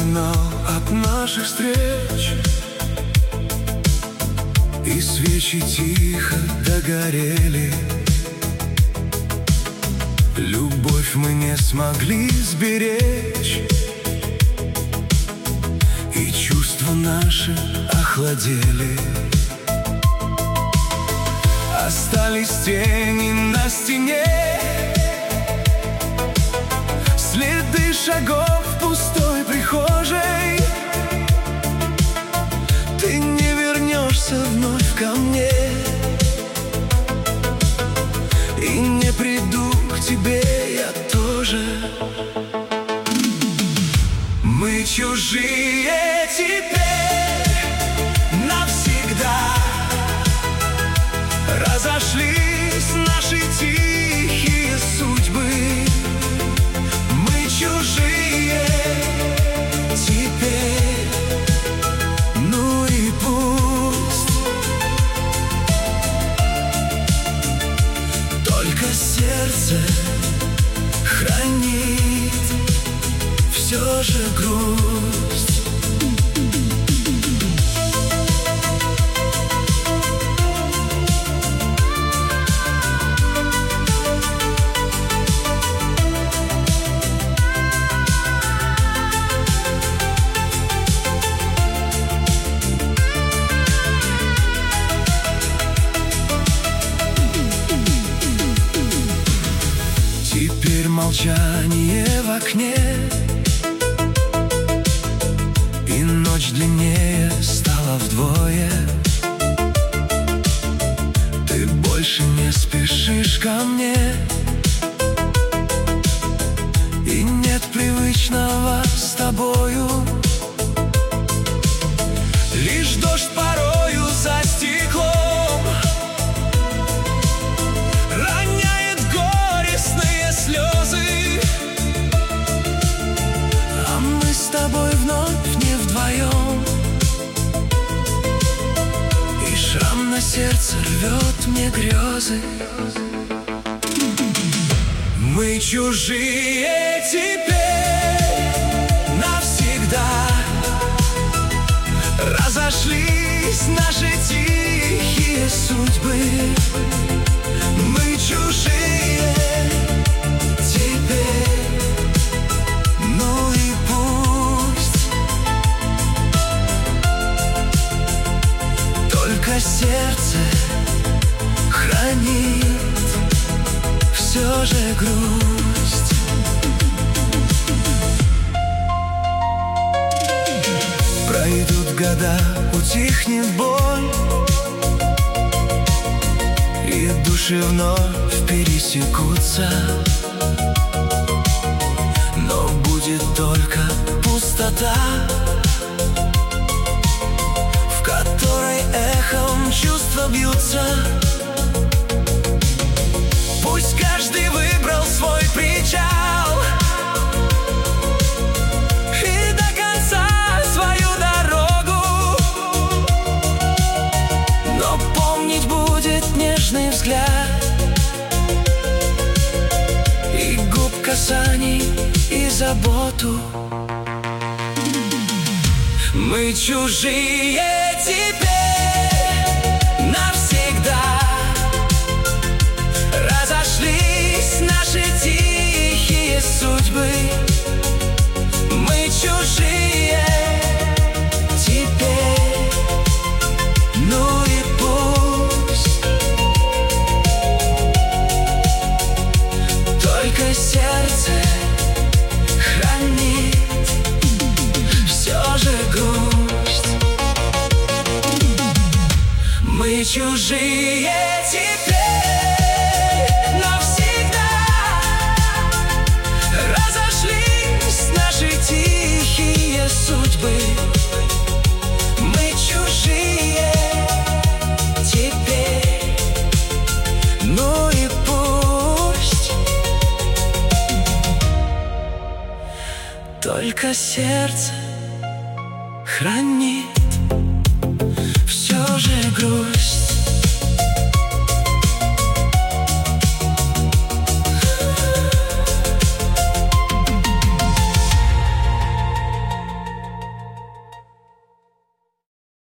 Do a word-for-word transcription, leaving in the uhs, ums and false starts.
финал от наших встреч, и свечи тихо догорели. Любовь мы не смогли сберечь, и чувства наши охладели. Остались тени на стене, следы шагов в пустой прихожей. Ты не вернешься вновь ко мне, и не приду к тебе я тоже. Мы чужие теперь навсегда, разошлись наши тихие судьбы. Мы чужие теперь, ну и пусть. Только сердце хранит все же грусть. Теперь молчание в окне, и ночь длиннее стала вдвое. Ты больше не спешишь ко мне, и нет привычного с тобою. Лишь дождь порою за стеклом роняет горестные слезы, а мы с тобой вновь не вдвоем, и шрам на сердце рвет мне грезы. Мы чужие теперь навсегда, разошлись наши тихие судьбы. Мы чужие теперь, ну и пусть. Только сердце хранит все же грусть. Пройдут года, утихнет боль, и души вновь пересекутся, но будет только пустота, в которой эхом чувства бьются. Пусть каждый выбрал свой причал и до конца свою дорогу, но помнить будет нежный взгляд и губ касаний, и заботу. Мы чужие теперь навсегда, разошлись наши тихие судьбы. Мы чужие теперь, ну и пусть. Только сердце хранит все же грусть. Мы чужие теперь навсегда, разошлись наши тихие судьбы. Мы чужие теперь, ну и пусть. Только сердце хранит